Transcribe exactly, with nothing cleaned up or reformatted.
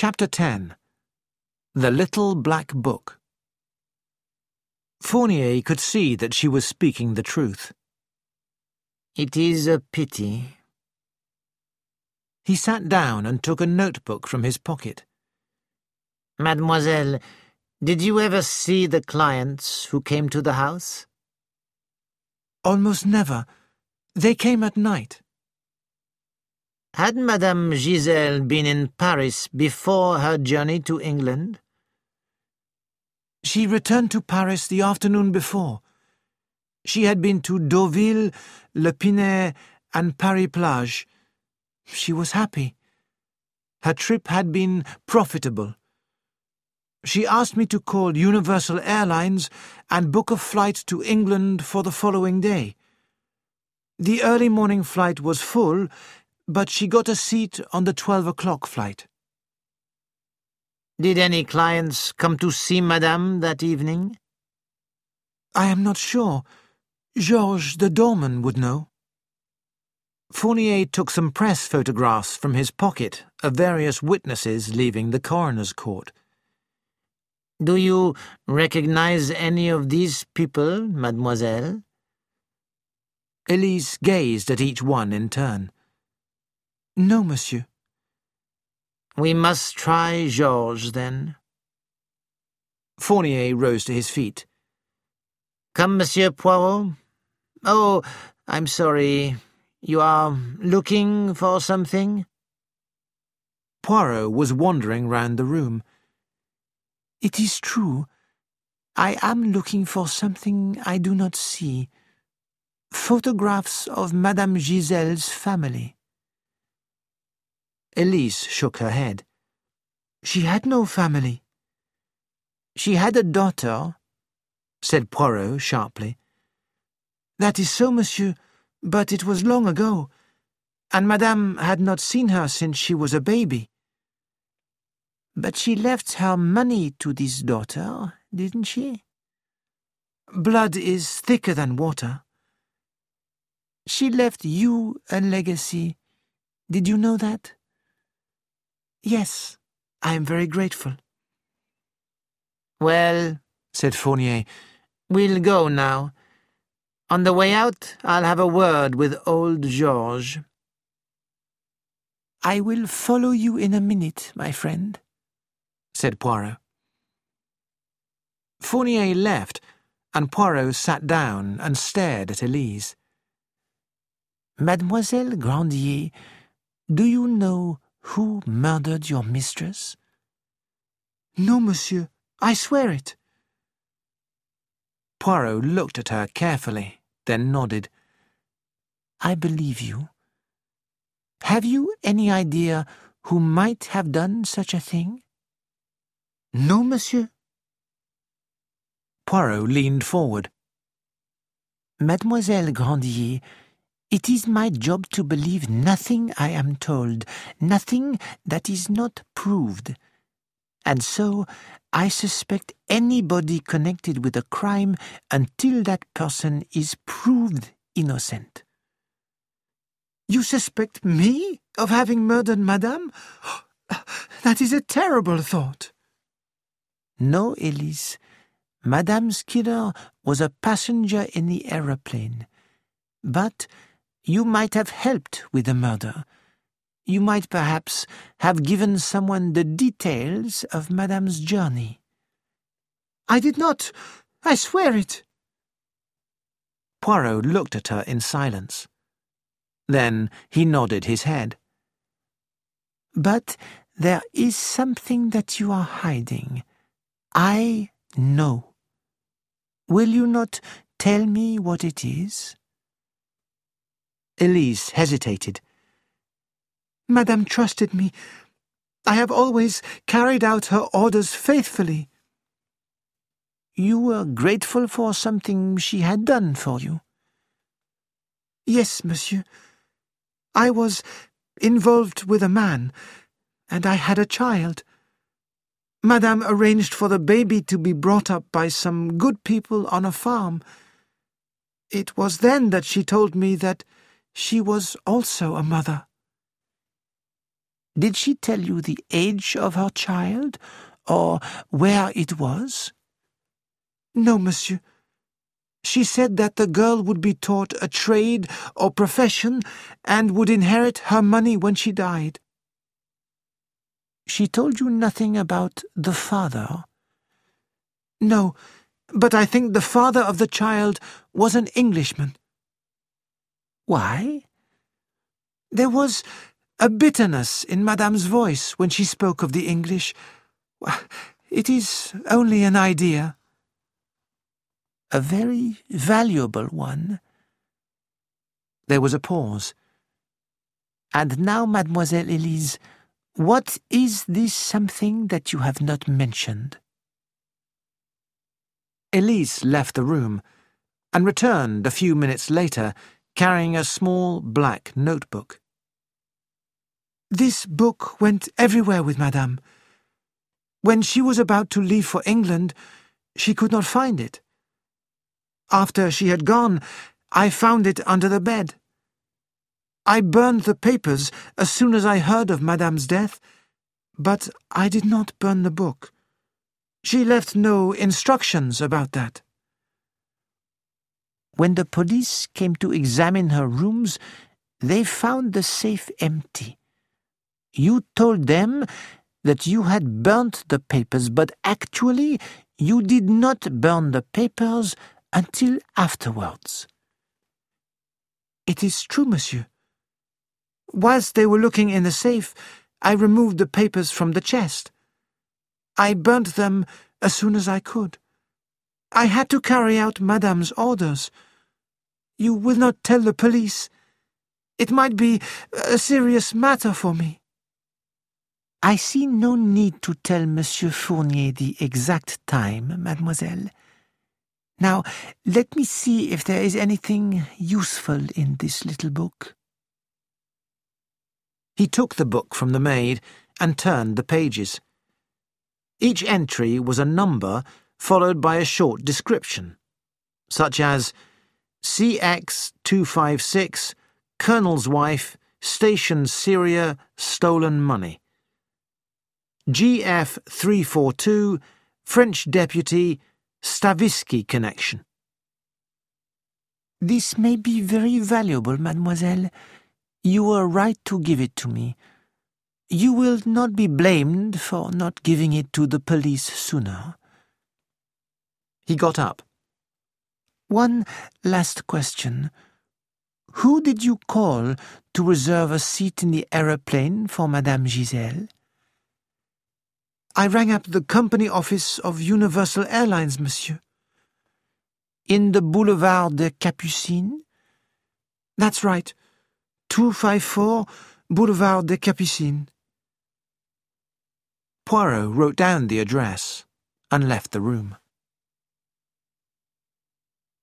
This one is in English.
Chapter ten. The Little Black Book. Fournier could see that she was speaking the truth. It is a pity. He sat down and took a notebook from his pocket. Mademoiselle, did you ever see the clients who came to the house? Almost never. They came at night. Had Madame Giselle been in Paris before her journey to England? She returned to Paris the afternoon before. She had been to Deauville, Le Pinet, and Paris-Plage. She was happy. Her trip had been profitable. She asked me to call Universal Airlines and book a flight to England for the following day. The early morning flight was full, but she got a seat on the twelve o'clock flight. Did any clients come to see Madame that evening? I am not sure. Georges, the doorman, would know. Fournier took some press photographs from his pocket of various witnesses leaving the coroner's court. Do you recognize any of these people, mademoiselle? Elise gazed at each one in turn. No, monsieur. We must try Georges, then. Fournier rose to his feet. Come, Monsieur Poirot. Oh, I'm sorry. You are looking for something? Poirot was wandering round the room. It is true. I am looking for something I do not see. Photographs of Madame Giselle's family. Elise shook her head. She had no family. She had a daughter, said Poirot sharply. That is so, monsieur, but it was long ago, and Madame had not seen her since she was a baby. But she left her money to this daughter, didn't she? Blood is thicker than water. She left you a legacy. Did you know that? Yes, I am very grateful. Well, said Fournier, we'll go now. On the way out, I'll have a word with old Georges. I will follow you in a minute, my friend, said Poirot. Fournier left, and Poirot sat down and stared at Elise. Mademoiselle Grandier, do you know who murdered your mistress? No, monsieur, I swear it. Poirot looked at her carefully, then nodded. I believe you. Have you any idea who might have done such a thing? No, monsieur. Poirot leaned forward. Mademoiselle Grandier, it is my job to believe nothing I am told, nothing that is not proved. And so I suspect anybody connected with a crime until that person is proved innocent. You suspect me of having murdered Madame? That is a terrible thought. No, Elise. Madame's killer was a passenger in the aeroplane. But you might have helped with the murder. You might perhaps have given someone the details of Madame's journey. I did not. I swear it. Poirot looked at her in silence. Then he nodded his head. But there is something that you are hiding. I know. Will you not tell me what it is? Elise hesitated. Madame trusted me. I have always carried out her orders faithfully. You were grateful for something she had done for you? Yes, monsieur. I was involved with a man, and I had a child. Madame arranged for the baby to be brought up by some good people on a farm. It was then that she told me that she was also a mother. Did she tell you the age of her child, or where it was? No, monsieur. She said that the girl would be taught a trade or profession and would inherit her money when she died. She told you nothing about the father? No, but I think the father of the child was an Englishman. Why? There was a bitterness in Madame's voice when she spoke of the English. It is only an idea. A very valuable one. There was a pause. And now, Mademoiselle Elise, what is this something that you have not mentioned? Elise left the room and returned a few minutes later carrying a small black notebook. This book went everywhere with Madame. When she was about to leave for England, she could not find it. After she had gone, I found it under the bed. I burned the papers as soon as I heard of Madame's death, but I did not burn the book. She left no instructions about that. When the police came to examine her rooms, they found the safe empty. You told them that you had burnt the papers, but actually you did not burn the papers until afterwards. It is true, monsieur. Whilst they were looking in the safe, I removed the papers from the chest. I burnt them as soon as I could. I had to carry out Madame's orders. You will not tell the police. It might be a serious matter for me. I see no need to tell Monsieur Fournier the exact time, mademoiselle. Now, let me see if there is anything useful in this little book. He took the book from the maid and turned the pages. Each entry was a number followed by a short description, such as C X two five six, Colonel's wife, Station Syria, stolen money. G F three four two, French deputy, Stavisky connection. This may be very valuable, mademoiselle. You were right to give it to me. You will not be blamed for not giving it to the police sooner. He got up. One last question. Who did you call to reserve a seat in the aeroplane for Madame Giselle? I rang up the company office of Universal Airlines, monsieur. In the Boulevard des Capucines? That's right. two fifty-four Boulevard des Capucines. Poirot wrote down the address and left the room.